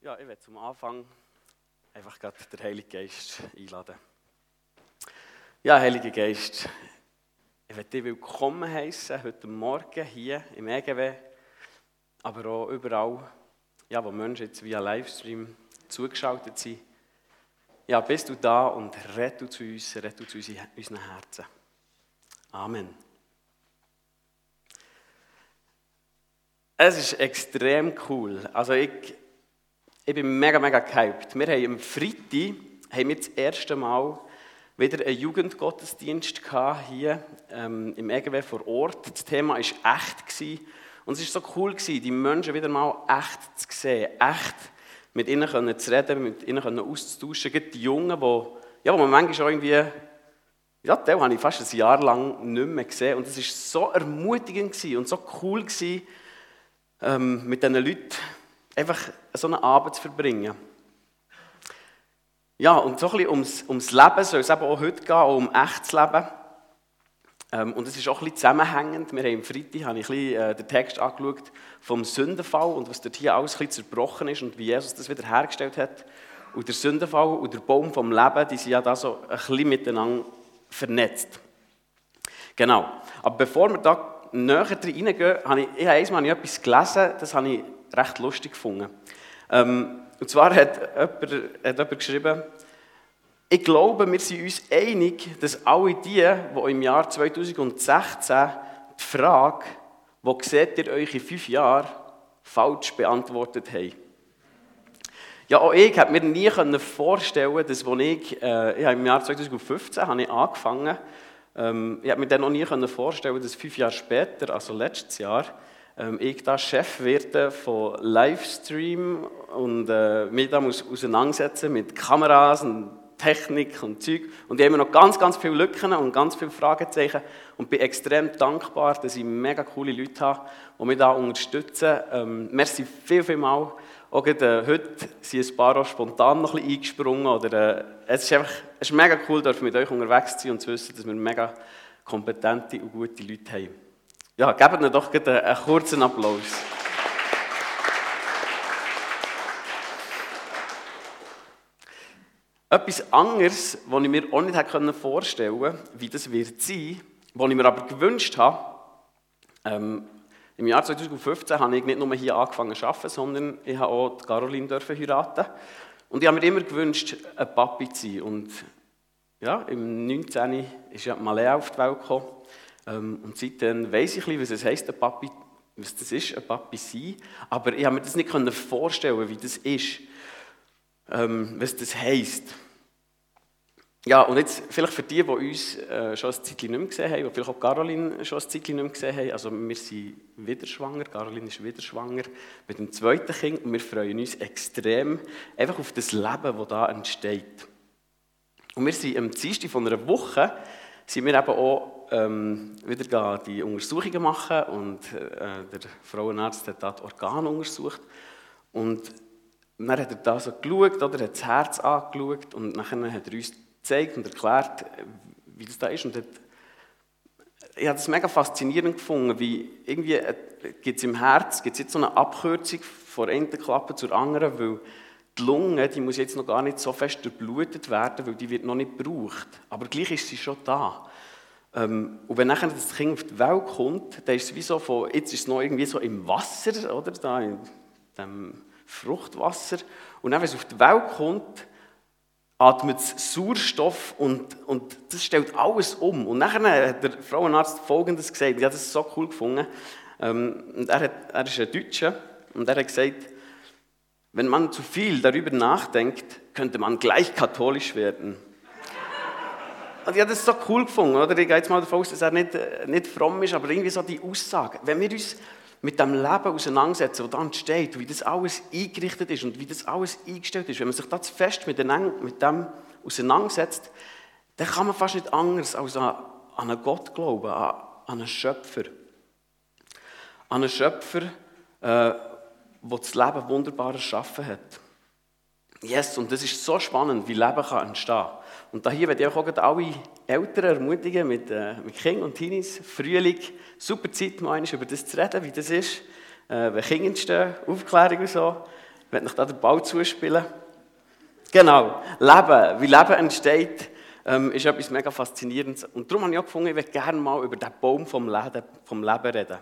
Ja, ich werde zum Anfang einfach gerade den Heiligen Geist einladen. Ja, Heiliger Geist, ich werde dich willkommen heißen heute Morgen hier im EGW, aber auch überall, ja, wo Menschen jetzt via Livestream zugeschaltet sind. Ja, bist du da und red du zu uns, red du zu unseren Herzen. Amen. Es ist extrem cool. Also ich bin mega gehypt. Wir haben am Freitag das erste Mal wieder einen Jugendgottesdienst hier im EGW vor Ort. Das Thema war echt. Und es war so cool, die Menschen wieder mal echt zu sehen. Echt mit ihnen zu reden, mit ihnen auszutauschen. Gerade die Jungen, die man manchmal auch irgendwie, ja, die habe ich fast ein Jahr lang nicht mehr gesehen. Und es war so ermutigend und so cool, mit diesen Leuten einfach so einen Abend zu verbringen. Ja, und so ein bisschen ums Leben soll es eben auch heute gehen, auch um echtes Leben. Und es ist auch ein bisschen zusammenhängend. Wir haben am Freitag habe ich ein bisschen den Text angeschaut vom Sündenfall und was dort hier alles ein bisschen zerbrochen ist und wie Jesus das wieder hergestellt hat. Und der Sündenfall und der Baum vom Leben, die sind ja da so ein bisschen miteinander vernetzt. Genau. Aber bevor wir da näher reingehen, habe ich einmal etwas gelesen, das habe ich recht lustig gefunden. Und zwar hat jemand geschrieben, ich glaube, wir sind uns einig, dass alle die im Jahr 2016 die Frage, wo seht ihr euch in 5 Jahren, falsch beantwortet haben. Ja, auch ich konnte mir nie vorstellen, dass als ich im Jahr 2015 habe ich angefangen, ich konnte mir dann noch nie vorstellen, dass 5 Jahre später, also letztes Jahr, ich da Chef werde von Livestream und mich da muss auseinandersetzen mit Kameras und Technik und Zeug. Und ich habe noch ganz viele Lücken und ganz viele Fragezeichen und bin extrem dankbar, dass ich mega coole Leute habe, die mich da unterstützen. Merci vielmals. Auch gerade, heute sind ein paar auch spontan noch ein bisschen eingesprungen. Oder, es ist mega cool, mit euch unterwegs zu sein und zu wissen, dass wir mega kompetente und gute Leute haben. Ja, gebt mir doch einen kurzen Applaus. Etwas anderes, was ich mir auch nicht vorstellen konnte, wie das wird sein, was ich mir aber gewünscht habe, im Jahr 2015 habe ich nicht nur hier angefangen zu arbeiten, sondern ich habe auch die Caroline heiraten. Und ich habe mir immer gewünscht, ein Papi zu sein. Und ja, im 19. ist ja Malea auf die Welt gekommen. Und seitdem weiss ich ein bisschen, was es heisst, was das ist, ein Papi sein. Aber ich habe mir das nicht vorstellen, wie das ist, was das heisst. Ja, und jetzt vielleicht für die uns schon ein Zeitchen nicht mehr gesehen haben, und vielleicht auch Caroline schon ein Zeitchen nicht mehr gesehen haben, also wir sind wieder schwanger, Caroline ist wieder schwanger mit dem zweiten Kind und wir freuen uns extrem einfach auf das Leben, das da entsteht. Und wir sind am Dienstag von einer Woche, sind wir eben auch wieder die Untersuchungen machen und der Frauenarzt hat da die Organe untersucht und dann hat er da so geschaut, oder hat das Herz angeschaut und dann hat er uns gezeigt und erklärt, wie das da ist. Und ich habe das mega faszinierend gefunden, wie irgendwie gibt es im Herz jetzt so eine Abkürzung von einer Klappe zur anderen, weil die Lunge, die muss jetzt noch gar nicht so fest durchblutet werden, weil die wird noch nicht gebraucht. Aber gleich ist sie schon da. Und wenn nachher das Kind auf die Welt kommt, dann ist es wie so jetzt ist es noch irgendwie so im Wasser, oder? Da in dem Fruchtwasser. Und dann, wenn es auf die Welt kommt, atmet es Sauerstoff und das stellt alles um. Und nachher hat der Frauenarzt Folgendes gesagt, ich habe das so cool gefunden. Und er ist ein Deutscher und er hat gesagt, wenn man zu viel darüber nachdenkt, könnte man gleich katholisch werden. Und ich habe das so cool gefunden, oder? Ich gehe jetzt mal davon aus, dass er nicht fromm ist, aber irgendwie so die Aussage. Wenn wir uns mit dem Leben auseinandersetzen, das da entsteht, wie das alles eingerichtet ist und wie das alles eingestellt ist, wenn man sich da fest mit dem auseinandersetzt, dann kann man fast nicht anders als an einen Gott glauben, an einen Schöpfer. An einen Schöpfer, der das Leben wunderbar erschaffen hat. Yes, und das ist so spannend, wie Leben kann entstehen. Und hier werde ich auch alle Eltern ermutigen, mit Kindern und Teenies, Frühling, super Zeit, mal über das zu reden, wie das ist, wenn Kinder entstehen, Aufklärung und so. Ich werde euch da den Ball zuspielen. Genau, Leben. Wie Leben entsteht, ist etwas mega Faszinierendes. Und darum habe ich auch gefunden, ich würde gerne mal über den Baum vom Leben reden.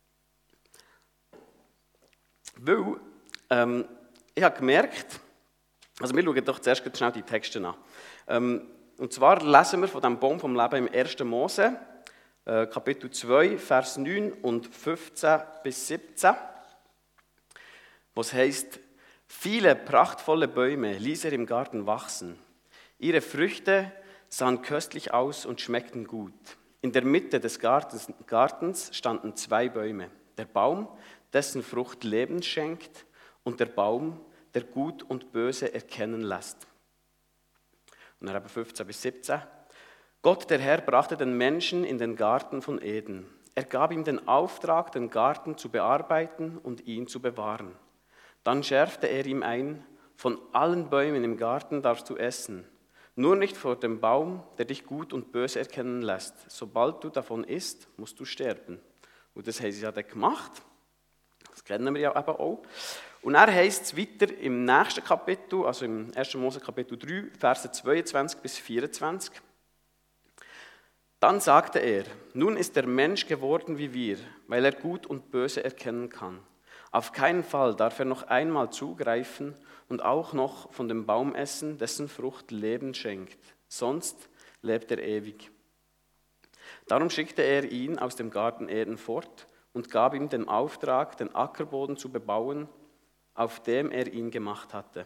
Weil, ich habe gemerkt, also wir schauen doch zuerst schnell die Texte an. Und zwar lesen wir von dem Baum vom Leben im 1. Mose, Kapitel 2, Vers 9 und 15 bis 17, wo es heisst, viele prachtvolle Bäume ließ er im Garten wachsen. Ihre Früchte sahen köstlich aus und schmeckten gut. In der Mitte des Gartens standen 2 Bäume. Der Baum, dessen Frucht Leben schenkt, und der Baum, der Gut und Böse erkennen lässt. Und dann eben 15 bis 17. Gott, der Herr, brachte den Menschen in den Garten von Eden. Er gab ihm den Auftrag, den Garten zu bearbeiten und ihn zu bewahren. Dann schärfte er ihm ein, von allen Bäumen im Garten darfst du essen, nur nicht vor dem Baum, der dich gut und böse erkennen lässt. Sobald du davon isst, musst du sterben. Und das haben sie ja dann gemacht. Das kennen wir ja eben auch. Und er heißt es weiter im nächsten Kapitel, also im 1. Mose Kapitel 3, Verse 22 bis 24. Dann sagte er, nun ist der Mensch geworden wie wir, weil er Gut und Böse erkennen kann. Auf keinen Fall darf er noch einmal zugreifen und auch noch von dem Baum essen, dessen Frucht Leben schenkt. Sonst lebt er ewig. Darum schickte er ihn aus dem Garten Eden fort und gab ihm den Auftrag, den Ackerboden zu bebauen, auf dem er ihn gemacht hatte.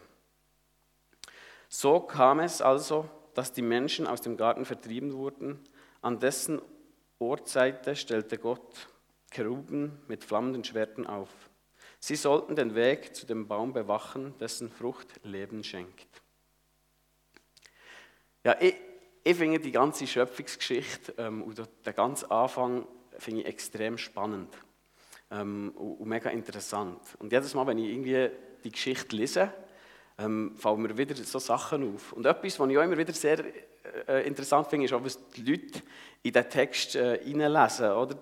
So kam es also, dass die Menschen aus dem Garten vertrieben wurden. An dessen Ortseite stellte Gott Keruben mit flammenden Schwertern auf. Sie sollten den Weg zu dem Baum bewachen, dessen Frucht Leben schenkt. Ja, ich finde die ganze Schöpfungsgeschichte und den ganzen Anfang finde ich extrem spannend und mega interessant. Und jedes Mal, wenn ich irgendwie die Geschichte lese, fallen mir wieder so Sachen auf. Und etwas, was ich auch immer wieder sehr interessant finde, ist auch, was die Leute in den Text hineinlesen. Oder?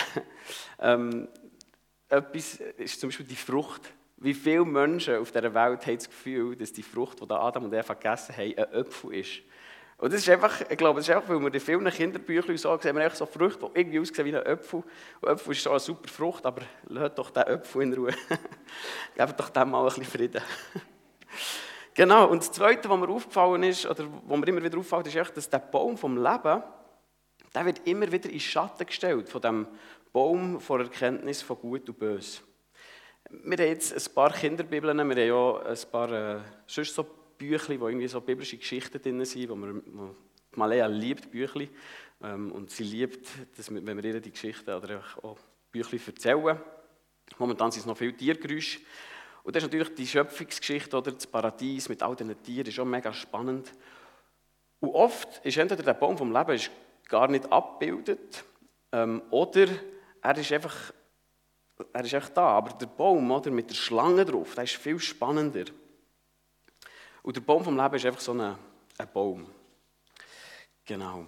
Etwas ist zum Beispiel die Frucht. Wie viele Menschen auf dieser Welt haben das Gefühl, dass die Frucht, die Adam und Eva gegessen haben, ein Apfel ist. Und das ist einfach, ich glaube, das ist einfach, weil wir in vielen Kinderbüchern so sehen, wir einfach so Früchte, die irgendwie aussehen wie ein Apfel. Und Apfel ist schon eine super Frucht, aber lasst doch den Apfel in Ruhe. Gebt doch dem mal ein bisschen Frieden. Genau, und das Zweite, was mir aufgefallen ist, oder was mir immer wieder auffällt, ist, dass der Baum vom Leben, der wird immer wieder in Schatten gestellt von dem Baum der Erkenntnis von Gut und Böse. Wir haben jetzt ein paar Kinderbibeln, wir haben auch ein paar sonst so Büchlein, wo irgendwie so biblische Geschichten drin sind, wo Malea liebt Büchlein und sie liebt, dass wir, wenn wir ihr die Geschichten oder auch Büchlein erzählen. Momentan sind es noch viele Tiergeräusche. Und das ist natürlich die Schöpfungsgeschichte, oder das Paradies mit all diesen Tieren, ist auch mega spannend. Und oft ist entweder der Baum vom Leben ist gar nicht abgebildet, oder er ist einfach da. Aber der Baum, oder, mit der Schlange drauf, der ist viel spannender. Und der Baum vom Leben ist einfach so ein Baum. Genau.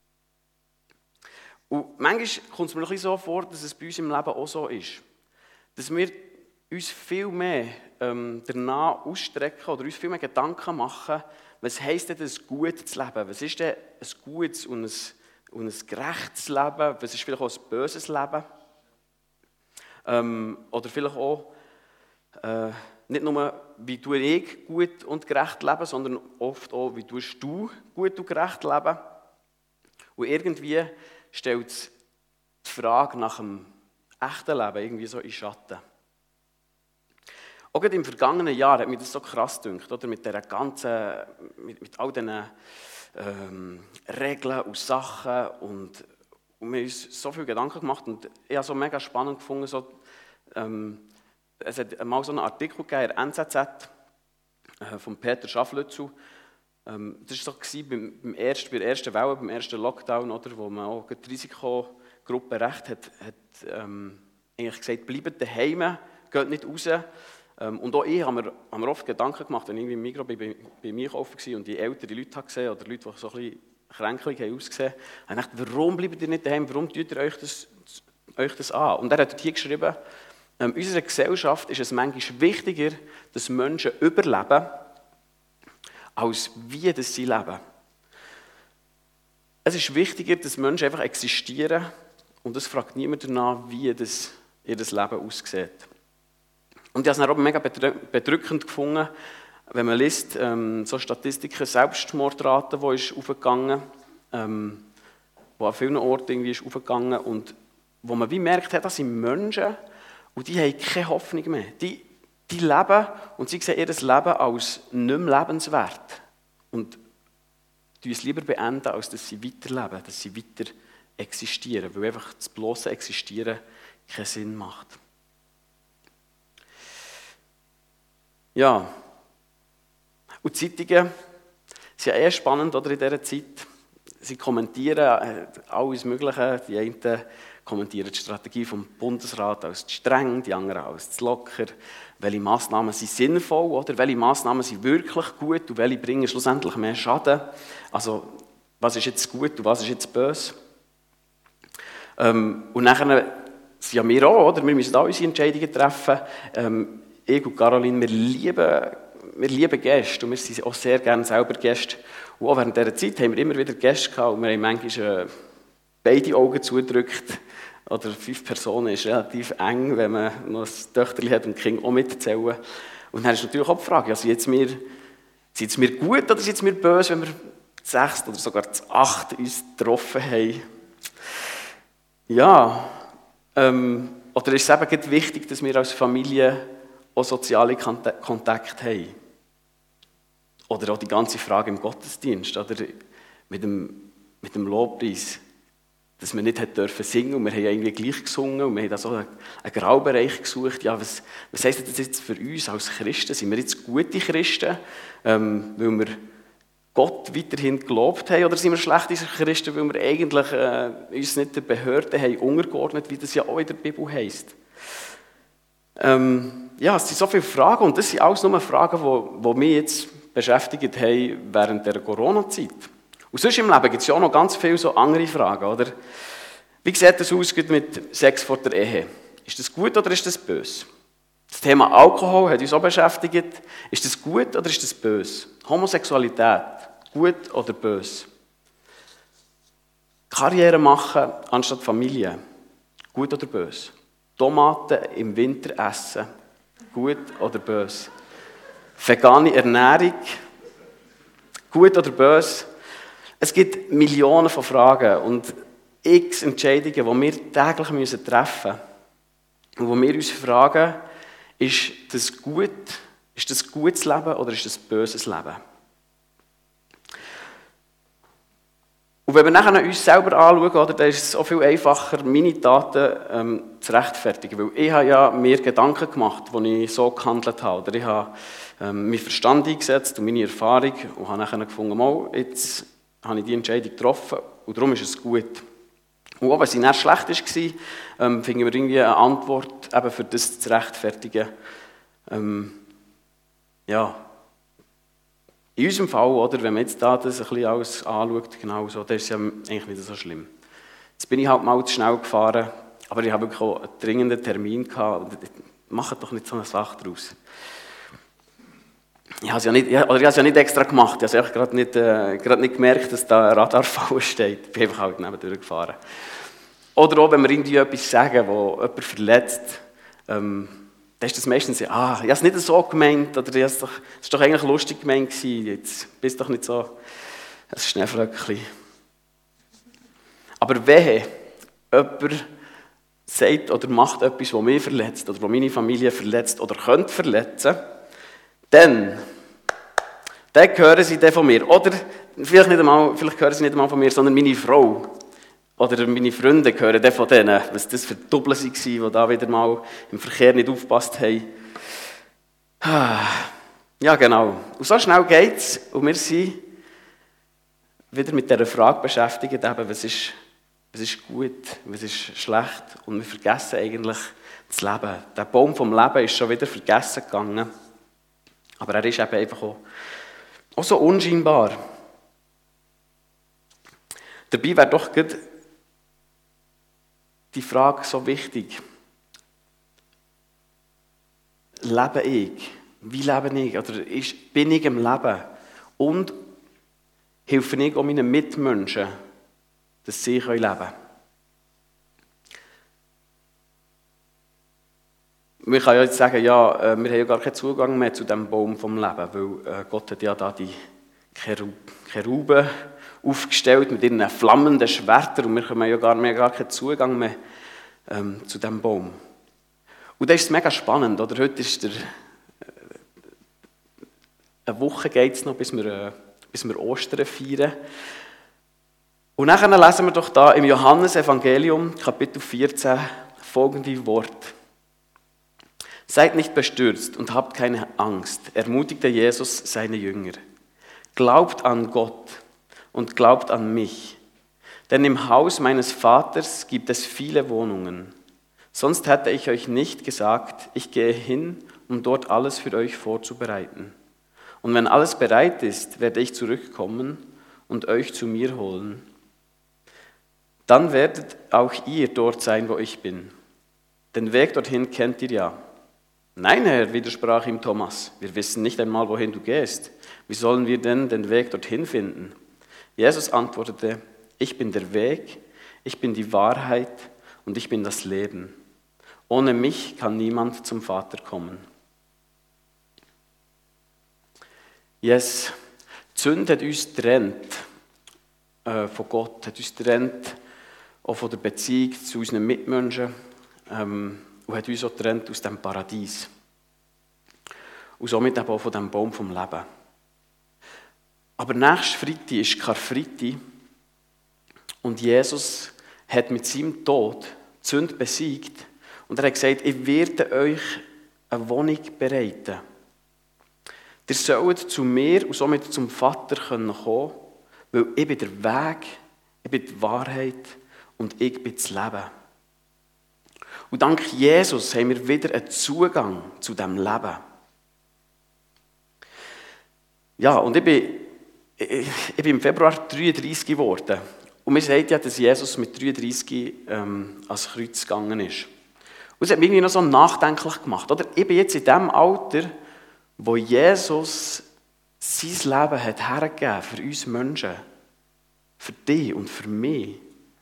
Und manchmal kommt es mir noch ein bisschen so vor, dass es bei uns im Leben auch so ist. Dass wir uns viel mehr danach ausstrecken oder uns viel mehr Gedanken machen, was heisst denn ein gutes Leben? Was ist denn ein gutes und ein gerechtes Leben? Was ist vielleicht auch ein böses Leben? Oder vielleicht auch nicht nur, wie tue ich gut und gerecht leben, sondern oft auch, wie tust du gut und gerecht leben. Und irgendwie stellt es die Frage nach dem echten Leben irgendwie so in Schatten. Auch gerade im vergangenen Jahr hat mich das so krass gedacht, oder? Mit all diesen Regeln und Sachen und wir haben uns so viele Gedanken gemacht und ich habe so mega spannend gefunden, es hat mal so einen Artikel gegeben in der NZZ von Peter Schafflötzel. Das war so bei der ersten Welle, beim ersten Lockdown, oder, wo man auch die Risikogruppe recht hat eigentlich gesagt, bleibt daheim, geht nicht raus. Und auch ich habe mir oft Gedanken gemacht, wenn ich irgendwie im Migros bei mir kaufen war und die ältere Leute gesehen oder Leute, die so ein bisschen kränklich ausgesehen haben, habe ich gedacht, warum bleibt ihr nicht daheim, warum tut ihr euch das an? Und er hat hier geschrieben, in unserer Gesellschaft ist es manchmal wichtiger, dass Menschen überleben, als wie das sie leben. Es ist wichtiger, dass Menschen einfach existieren und es fragt niemand danach, wie das ihr Leben aussieht. Und ich habe es dann auch mega bedrückend gefunden, wenn man liest, so Statistiken, Selbstmordrate, die ist aufgegangen, wo an vielen Orten irgendwie ist aufgegangen und wo man wie merkt, das sind Menschen und die haben keine Hoffnung mehr. Die leben und sie sehen ihr Leben als nicht mehr lebenswert und es lieber beenden, als dass sie weiterleben, dass sie weiter existieren, weil einfach das bloße Existieren keinen Sinn macht. Ja, und die Zeitungen sind ja spannend oder, in dieser Zeit. Sie kommentieren alles Mögliche. Die einen kommentieren die Strategie vom Bundesrat als zu streng, die anderen als zu locker. Welche Massnahmen sind sinnvoll, oder? Welche Massnahmen sind wirklich gut und welche bringen schlussendlich mehr Schaden? Also, was ist jetzt gut und was ist jetzt böse? Und nachher sind ja wir auch, oder? Wir müssen auch unsere Entscheidungen treffen. Ich und Caroline, wir lieben Gäste und wir sind auch sehr gerne selber Gäste. Und auch während dieser Zeit haben wir immer wieder Gäste gehabt und wir haben manchmal beide Augen zugedrückt. Oder 5 Personen ist relativ eng, wenn man noch ein Töchterchen hat und die Kinder auch mitzählen. Und dann ist natürlich auch die Frage, ja, sind es mir gut oder sind es mir böse, wenn wir zu 6 oder sogar zu 8 uns getroffen haben? Ja, oder ist es eben wichtig, dass wir als Familie auch soziale Kontakte haben? Oder auch die ganze Frage im Gottesdienst, oder mit dem Lobpreis, dass wir nicht dürfen singen und wir haben irgendwie gleich gesungen und wir haben da so einen Graubereich gesucht. Ja, was heisst das jetzt für uns als Christen? Sind wir jetzt gute Christen, weil wir Gott weiterhin gelobt haben, oder sind wir schlechte Christen, weil wir eigentlich uns nicht der Behörde haben untergeordnet, wie das ja auch in der Bibel heisst? Ja, es sind so viele Fragen und das sind alles nur Fragen, die mich jetzt beschäftigt haben während der Corona-Zeit. Und sonst im Leben gibt es ja auch noch ganz viele so andere Fragen, oder? Wie sieht das aus mit Sex vor der Ehe? Ist das gut oder ist das böse? Das Thema Alkohol hat uns auch beschäftigt. Ist das gut oder ist das böse? Homosexualität, gut oder böse? Karriere machen anstatt Familie, gut oder böse? Tomaten im Winter essen, gut oder böse? Vegane Ernährung, gut oder böse? Es gibt Millionen von Fragen und x Entscheidungen, die wir täglich treffen müssen. Und wo wir uns fragen, ist das gutes Leben oder ist das böses Leben? Und wenn wir nachher uns selber anschauen, oder, dann ist es auch viel einfacher, meine Taten zu rechtfertigen. Weil ich habe ja mir Gedanken gemacht, als ich so gehandelt habe. Oder ich habe meinen Verstand eingesetzt und meine Erfahrung und habe nachher gefunden, jetzt habe ich die Entscheidung getroffen und darum ist es gut. Und auch wenn sie nicht schlecht war, finden wir irgendwie eine Antwort, eben für das zu rechtfertigen. Ja, in unserem Fall, oder, wenn man jetzt da das ein bisschen alles anschaut, genau so, das ist ja eigentlich nicht so schlimm. Jetzt bin ich halt mal zu schnell gefahren, aber ich habe wirklich auch einen dringenden Termin gehabt. Macht doch nicht so eine Sache daraus. Ich habe es ja nicht extra gemacht. Ich habe gerade nicht gemerkt, dass da ein Radarfall steht. Ich bin einfach halt nebendurch gefahren. Oder auch, wenn wir irgendwie etwas sagen, wo jemand verletzt, dann ist das meistens, ich habe es nicht so gemeint, oder es war doch eigentlich lustig gemeint gewesen, jetzt bist du doch nicht so ein Schneeflöckchen. Aber wehe, jemand sagt oder macht etwas, das mich verletzt, oder das meine Familie verletzt, oder könnte verletzen, dann hören sie dann von mir. Oder vielleicht hören sie nicht einmal von mir, sondern meine Frau. Oder meine Freunde hören dann von denen, was das für Doppel waren, die da wieder mal im Verkehr nicht aufgepasst haben. Ja, genau. Und so schnell geht es. Und wir sind wieder mit dieser Frage beschäftigt, eben, was ist gut, was ist schlecht. Und wir vergessen eigentlich das Leben. Der Baum vom Leben ist schon wieder vergessen gegangen. Aber er ist eben einfach auch so unscheinbar. Dabei wäre doch die Frage so wichtig. lebe ich? Wie lebe ich? Oder bin ich im Leben? Und helfe ich auch meinen Mitmenschen, dass sie leben können? Man kann ja jetzt sagen, ja, wir haben ja gar keinen Zugang mehr zu diesem Baum vom Leben, weil Gott hat ja da die Keruben aufgestellt mit ihren flammenden Schwertern und wir haben ja gar keinen Zugang mehr zu diesem Baum. Und das ist mega spannend, oder? Heute ist eine Woche geht es noch, bis wir Ostern feiern. Und dann lesen wir doch da im Johannesevangelium, Kapitel 14, folgende Worte. Seid nicht bestürzt und habt keine Angst, ermutigte Jesus seine Jünger. Glaubt an Gott und glaubt an mich. Denn im Haus meines Vaters gibt es viele Wohnungen. Sonst hätte ich euch nicht gesagt, ich gehe hin, um dort alles für euch vorzubereiten. Und wenn alles bereit ist, werde ich zurückkommen und euch zu mir holen. Dann werdet auch ihr dort sein, wo ich bin. Den Weg dorthin kennt ihr ja. Nein, Herr, widersprach ihm Thomas, wir wissen nicht einmal, wohin du gehst. Wie sollen wir denn den Weg dorthin finden? Jesus antwortete, ich bin der Weg, ich bin die Wahrheit und ich bin das Leben. Ohne mich kann niemand zum Vater kommen. Yes, die Sünde hat uns getrennt von Gott, hat uns getrennt auch von der Beziehung zu unseren Mitmenschen und hat uns auch getrennt aus dem Paradies. Und somit eben auch von dem Baum vom Leben. Aber nächsten Freitag ist Karfreitag und Jesus hat mit seinem Tod die Sünde besiegt und er hat gesagt, ich werde euch eine Wohnung bereiten. Ihr sollt zu mir und somit zum Vater kommen können, weil ich bin der Weg, ich bin die Wahrheit und ich bin das Leben. Und dank Jesus haben wir wieder einen Zugang zu diesem Leben. Ja, und ich bin im Februar 33 geworden. Und mir sagt ja, dass Jesus mit 33 ans Kreuz gegangen ist. Und es hat mich irgendwie noch so nachdenklich gemacht. Oder? Ich bin jetzt in dem Alter, wo Jesus sein Leben hat hergegeben für uns Menschen. Für dich und für mich.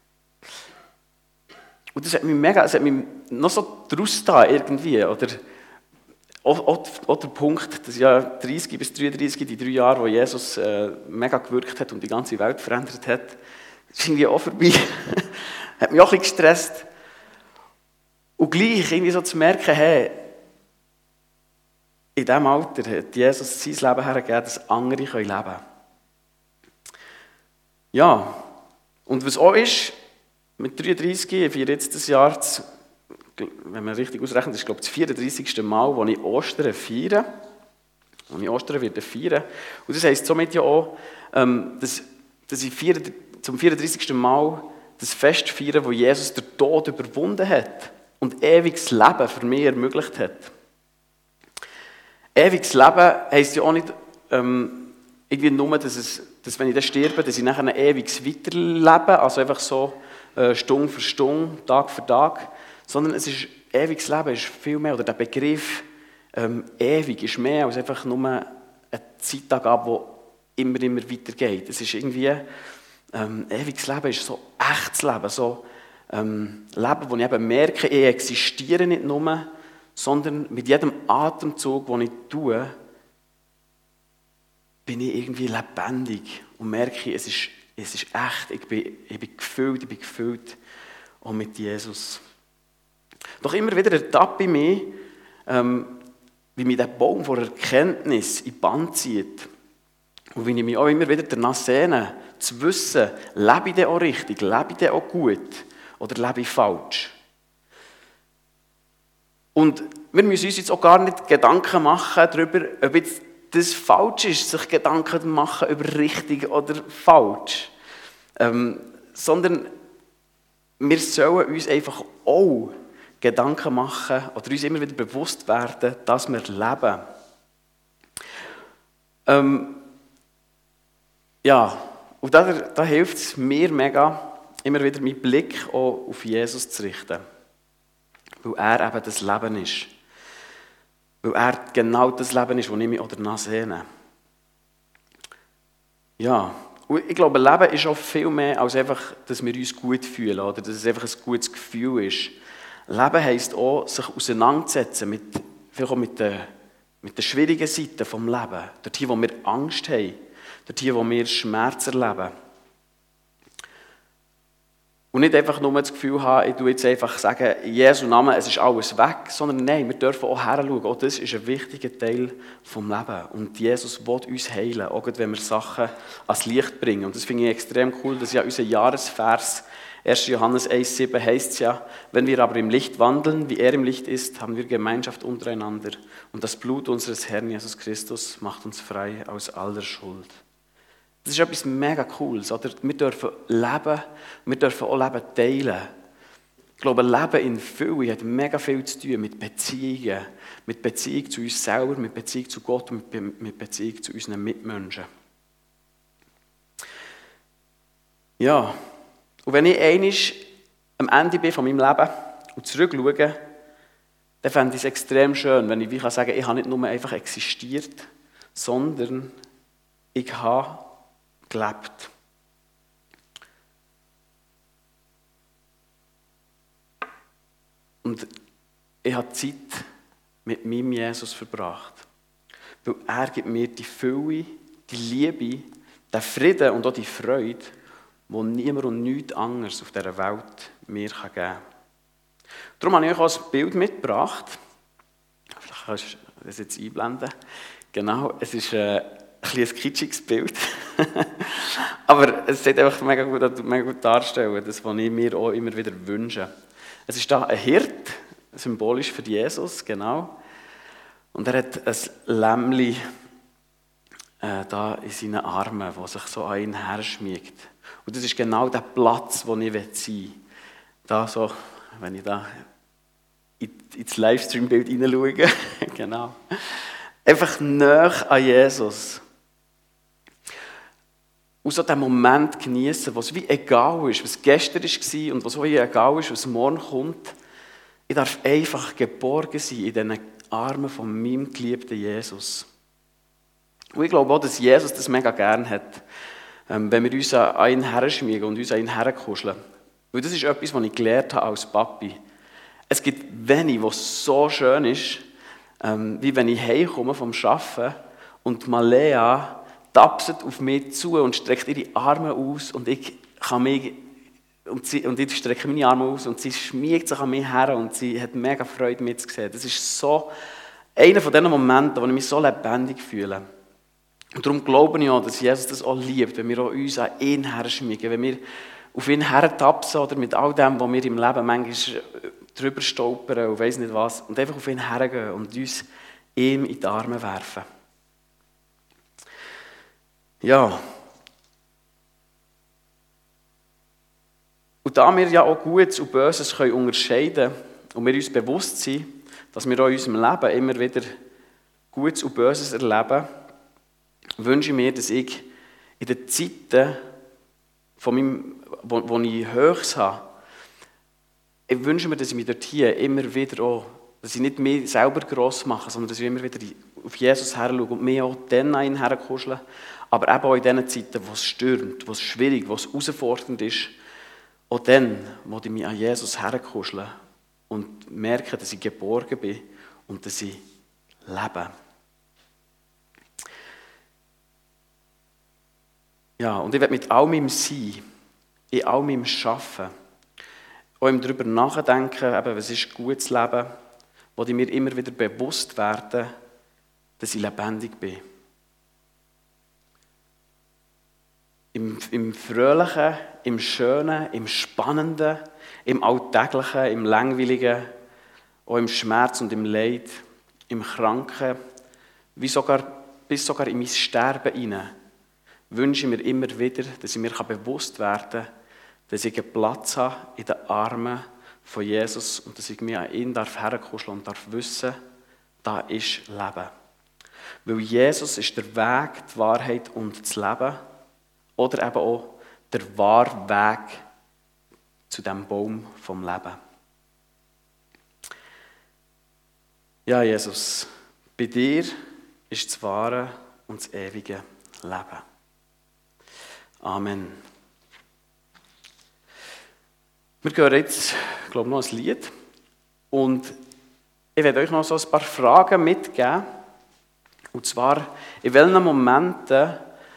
Und das hat mich noch so draus da irgendwie, oder? Auch der Punkt, dass ja 30 bis 33, die 3 Jahre, wo Jesus mega gewirkt hat und die ganze Welt verändert hat, ist irgendwie auch vorbei. Hat mich auch ein bisschen gestresst. Und gleich irgendwie so zu merken, hey, in diesem Alter hat Jesus sein Leben hergegeben, dass andere leben können. Ja, und was auch ist, mit 33, ich feiere jetzt das Jahr, wenn man richtig ausrechnet, ist glaube ich das 34. Mal, wo ich Ostern feiere. Und ich Ostern werde feiern. Und das heisst somit ja auch, dass ich zum 34. Mal das Fest feiere, wo Jesus den Tod überwunden hat und ewiges Leben für mich ermöglicht hat. Ewiges Leben heisst ja auch nicht irgendwie nur, dass wenn ich dann sterbe, dass ich nachher ein ewiges Weiterlebe, also einfach so Stunde für Stunde, Tag für Tag, sondern ewiges Leben ist viel mehr, oder der Begriff ewig ist mehr als einfach nur eine Zeitangabe, die immer weitergeht. Es ist irgendwie, ewiges Leben ist so echtes Leben, so Leben, wo ich eben merke, ich existiere nicht nur, sondern mit jedem Atemzug, den ich tue, bin ich irgendwie lebendig und merke, es ist echt, ich bin gefüllt auch mit Jesus. Doch immer wieder ertappe ich mich, wie mich der Baum vor Erkenntnis in die Band zieht. Und wie ich mich auch immer wieder danach sehne, zu wissen, lebe ich denn auch richtig, lebe ich denn auch gut oder lebe ich falsch. Und wir müssen uns jetzt auch gar nicht Gedanken machen darüber, ob jetzt das falsch ist, sich Gedanken machen über richtig oder falsch. Sondern wir sollen uns einfach auch Gedanken machen oder uns immer wieder bewusst werden, dass wir leben. Ja, und da hilft es mir mega, immer wieder meinen Blick auch auf Jesus zu richten. Weil er eben das Leben ist. Weil er genau das Leben ist, das ich mich danach sehne. Ja, und ich glaube, Leben ist auch viel mehr als einfach, dass wir uns gut fühlen oder dass es einfach ein gutes Gefühl ist. Leben heisst auch, sich auseinanderzusetzen vielleicht auch mit den schwierigen Seiten des Lebens. Dort hier, wo wir Angst haben. Dort hier, wo wir Schmerz erleben. Und nicht einfach nur das Gefühl haben, ich tue jetzt einfach sagen, in Jesu Namen, es ist alles weg, sondern nein, wir dürfen auch hinschauen. Auch das ist ein wichtiger Teil vom Leben. Und Jesus will uns heilen, auch wenn wir Sachen ans Licht bringen. Und das finde ich extrem cool, dass ja unser Jahresvers 1. Johannes 1,7 heißt es ja, wenn wir aber im Licht wandeln, wie er im Licht ist, haben wir Gemeinschaft untereinander. Und das Blut unseres Herrn Jesus Christus macht uns frei aus aller Schuld. Das ist etwas mega Cooles. Oder? Wir dürfen leben, wir dürfen auch Leben teilen. Ich glaube, Leben in Fülle hat mega viel zu tun mit Beziehungen. Mit Beziehung zu uns selber, mit Beziehung zu Gott und mit Beziehung zu unseren Mitmenschen. Ja, und wenn ich einmal am Ende bin von meinem Leben und zurückschaue, dann fände ich es extrem schön, wenn ich sagen kann, ich habe nicht nur einfach existiert, sondern ich habe gelebt. Und ich habe Zeit mit meinem Jesus verbracht. Weil er gibt mir die Fülle, die Liebe, den Frieden und auch die Freude, die niemand und nichts anderes auf dieser Welt mir geben kann. Darum habe ich euch auch ein Bild mitgebracht. Vielleicht kannst du das jetzt einblenden. Genau, es ist ein kitschiges Bild. Aber es sieht einfach mega gut darstellen, das, was ich mir auch immer wieder wünsche. Es ist da ein Hirt, symbolisch für Jesus, genau. Und er hat ein Lämmli da in seinen Armen, das sich so an ihn herschmiegt. Und das ist genau der Platz, wo ich sein will. Da so, wenn ich da ins Livestream-Bild hineinschaue, genau. Einfach nahe an Jesus. Und so den Moment genießen, wo es wie egal ist, was gestern war und was auch egal ist, was morgen kommt. Ich darf einfach geborgen sein in diesen Armen von meinem geliebten Jesus. Und ich glaube auch, dass Jesus das mega gerne hat, wenn wir uns an ihn herschmiegen und uns an ihn herkuscheln. Weil das ist etwas, was ich gelernt habe als Papi. Es gibt wenig, was so schön ist, wie wenn ich heimkomme vom Arbeiten und Malea tapset auf mich zu und streckt ihre Arme aus und ich strecke meine Arme aus und sie schmiegt sich an mich her und sie hat mega Freude, mich zu sehen. Das ist so einer von diesen Momenten, wo ich mich so lebendig fühle. Und darum glaube ich auch, dass Jesus das auch liebt, wenn wir auch uns an ihn herschmiegen, wenn wir auf ihn hertapsen oder mit all dem, was wir im Leben manchmal drüber stolpern und weiss nicht was, und einfach auf ihn hergehen und uns ihm in die Arme werfen. Ja. Und da wir ja auch Gutes und Böses unterscheiden können und wir uns bewusst sind, dass wir auch in unserem Leben immer wieder Gutes und Böses erleben, wünsche ich mir, dass ich in den Zeiten, wo ich Höchst habe, ich wünsche mir, dass ich mich dort hier immer wieder auch, dass ich nicht mich selber gross mache, sondern dass ich immer wieder auf Jesus her schaue und mich auch dann an ihn herkuschle, aber eben auch in den Zeiten, wo es stürmt, wo es schwierig, wo es herausfordernd ist, auch dann, wo ich mich an Jesus herkuschle und merke, dass ich geborgen bin und dass ich lebe. Ja, und ich werde mit all meinem Sein, in all meinem Arbeiten, auch darüber nachdenken, eben, was ist gutes Leben, wo ich mir immer wieder bewusst werde, dass ich lebendig bin. Im Fröhlichen, im Schönen, im Spannenden, im Alltäglichen, im Langweiligen, auch im Schmerz und im Leid, im Kranken, bis sogar in mein Sterben hinein, wünsche ich mir immer wieder, dass ich mir bewusst werden kann, dass ich einen Platz habe in den Armen von Jesus und dass ich mich an ihn herkuscheln und darf wissen, da ist Leben. Weil Jesus ist der Weg, die Wahrheit und das Leben oder eben auch der wahre Weg zu dem Baum vom Leben. Ja, Jesus, Bei dir ist das wahre und das ewige Leben. Amen. Wir hören jetzt, glaube ich, noch ein Lied. Und ich werde euch noch so ein paar Fragen mitgeben. Und zwar, in welchen Momenten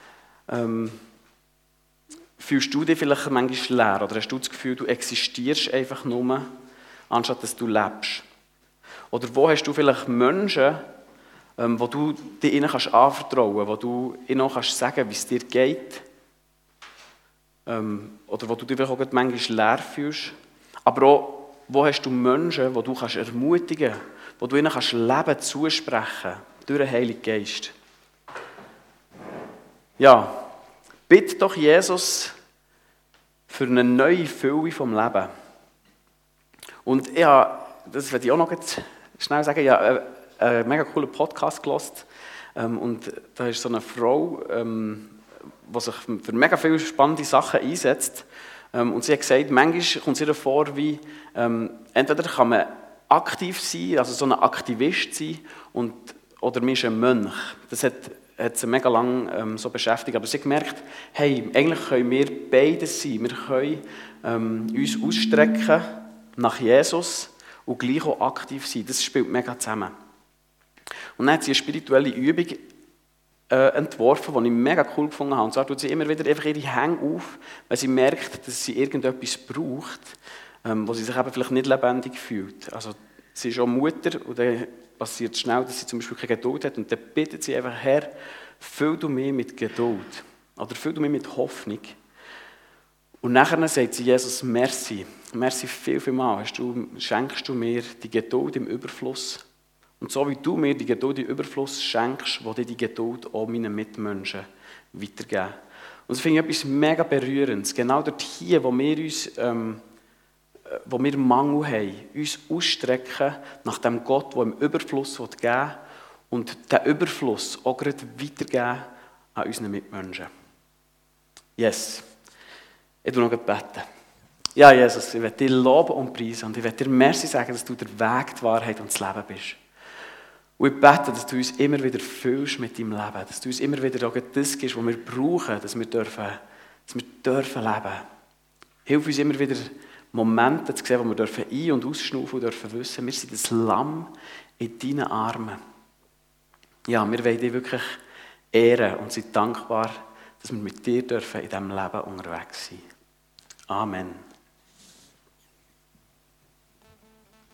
fühlst du dich vielleicht manchmal leer? Oder hast du das Gefühl, du existierst einfach nur, anstatt dass du lebst? Oder wo hast du vielleicht Menschen, wo du dich ihnen anvertrauen kannst, wo du ihnen auch sagen kannst, wie es dir geht? Oder wo du dich auch manchmal leer fühlst. Aber auch, wo hast du Menschen, die du ermutigen kannst, wo du ihnen Leben zusprechen kannst, durch den Heiligen Geist. Ja, bitte doch Jesus für eine neue Fülle vom Leben. Und das werde ich auch noch schnell sagen, ich habe einen mega coolen Podcast gehört. Und da ist so eine Frau, die sich für mega viele spannende Sachen einsetzt. Und sie hat gesagt, manchmal kommt es ihr vor, wie entweder kann man aktiv sein, also so ein Aktivist sein, oder man ist ein Mönch. Das hat sie mega lang so beschäftigt. Aber sie hat gemerkt, hey, eigentlich können wir beides sein. Wir können uns ausstrecken nach Jesus und gleich auch aktiv sein. Das spielt mega zusammen. Und dann hat sie eine spirituelle Übung entworfen, die ich mega cool gefunden habe. Und zwar tut sie immer wieder einfach ihre Hände auf, weil sie merkt, dass sie irgendetwas braucht, wo sie sich eben vielleicht nicht lebendig fühlt. Also sie ist auch Mutter und dann passiert schnell, dass sie zum Beispiel keine Geduld hat und dann bittet sie einfach, Herr, füll du mich mit Geduld oder füll du mich mit Hoffnung. Und nachher sagt sie Jesus, merci, merci viel, viel mal, schenkst du mir die Geduld im Überfluss. Und so wie du mir die Geduld im Überfluss schenkst, will ich die Geduld auch meinen Mitmenschen weitergeben. Und das finde ich etwas mega Berührendes. Genau dort hier, wo wir Mangel haben, uns ausstrecken nach dem Gott, der im Überfluss geben will und diesen Überfluss auch gerade weitergeben an unseren Mitmenschen. Yes. Ich bete noch beten. Ja, Jesus, ich will dir loben und preisen und ich will dir merci sagen, dass du der Weg, die Wahrheit und das Leben bist. Und ich bete, dass du uns immer wieder füllst mit deinem Leben, dass du uns immer wieder auch das gibst, was wir brauchen, dass wir dürfen leben. Hilf uns immer wieder Momente zu sehen, wo wir dürfen ein- und ausschnaufen und dürfen wissen, wir sind das Lamm in deinen Armen. Ja, wir wollen dich wirklich ehren und sind dankbar, dass wir mit dir dürfen in diesem Leben unterwegs sein. Amen.